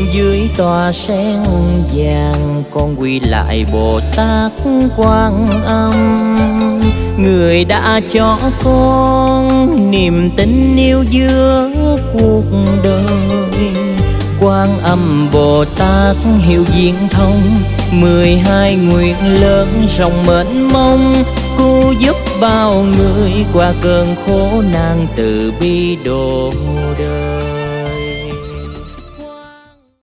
dưới tòa sen vàng, con quy lại Bồ Tát Quan Âm. Người đã cho con niềm tin yêu giữa cuộc đời. Quan Âm Bồ Tát hiểu viễn thông, 12 nguyện lớn rộng mênh mông, cứu giúp bao người qua cơn khổ nạn, từ bi độ đời.